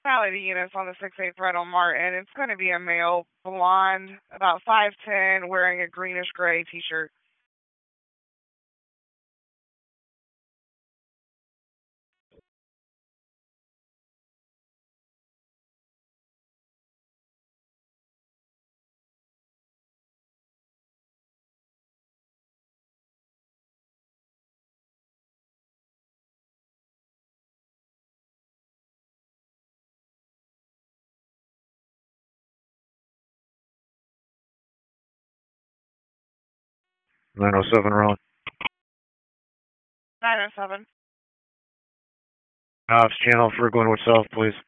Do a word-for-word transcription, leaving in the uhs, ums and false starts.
Sally, the units on the six eight Fred on Martin. It's going to be a male, blonde, about five ten, wearing a greenish gray T-shirt. nine oh seven, Ron. nine oh seven. Ops channel for going with South, please.